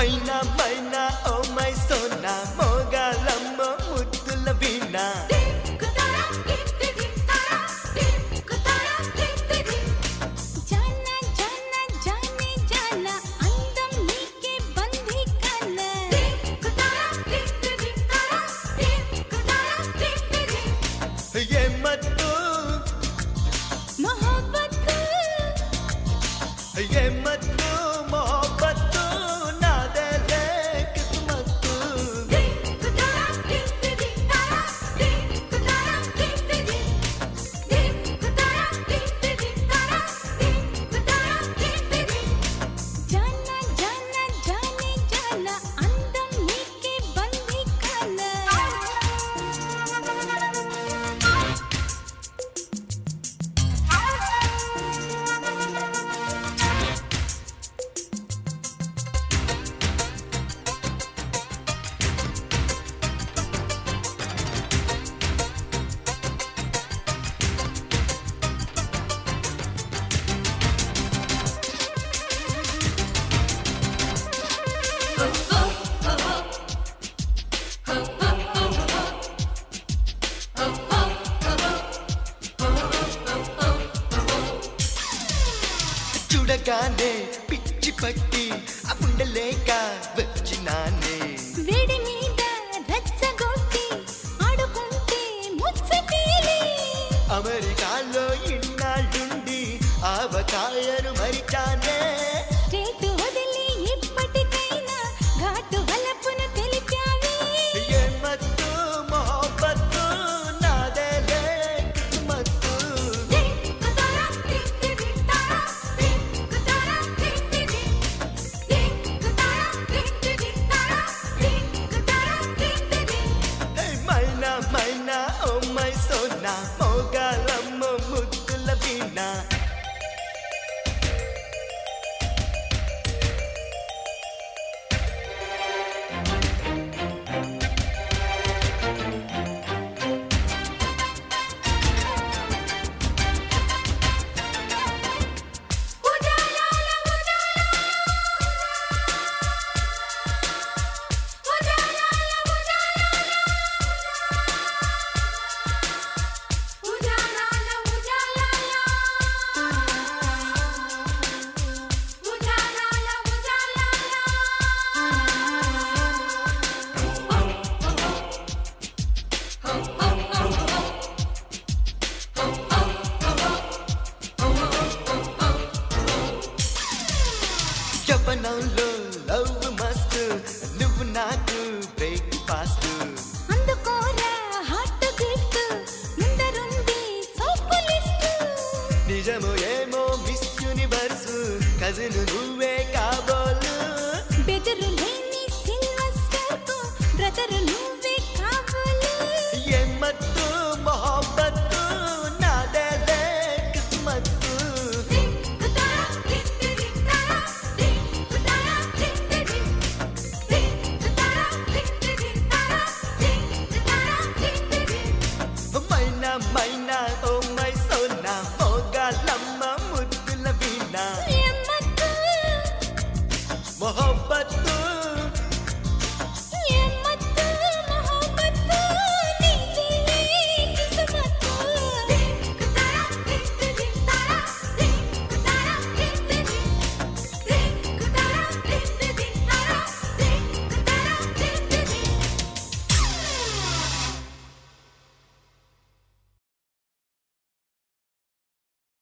Maina Maina oh my Sona మోగాలమ్మ ముద్దుల వీణ చూడగానే పిచ్చి పట్టి ఆ పుండలేక వచ్చినానే వేడి మీద రచ్చగొట్టి ఆడుకుంటే ముచ్చటేలి అమెరికాలో ఇన్నాళ్ళుండి ఆవకాయను మరిచానే స్టేట్ వదిలి ఇప్పటికైనా ఘాటు వలపును తెలిపావే ఏమత్తు మొహబ్బత్తు నాదేలే కిస్మత్తు మైనా మైనా ఓ మై సోనా మోగాలమ్మ ముద్దుల వీణ జపనంలో లవ్ మస్త్ నువ్వు నాకు బ్రేక్ ఫాస్ట్ అందుకోరా హాట్ గిఫ్ట్ ముందరుంది సోపు లిస్ట్ నిజము ఏమో మిస్ యూనివర్స్ కజిన్ నువ్వు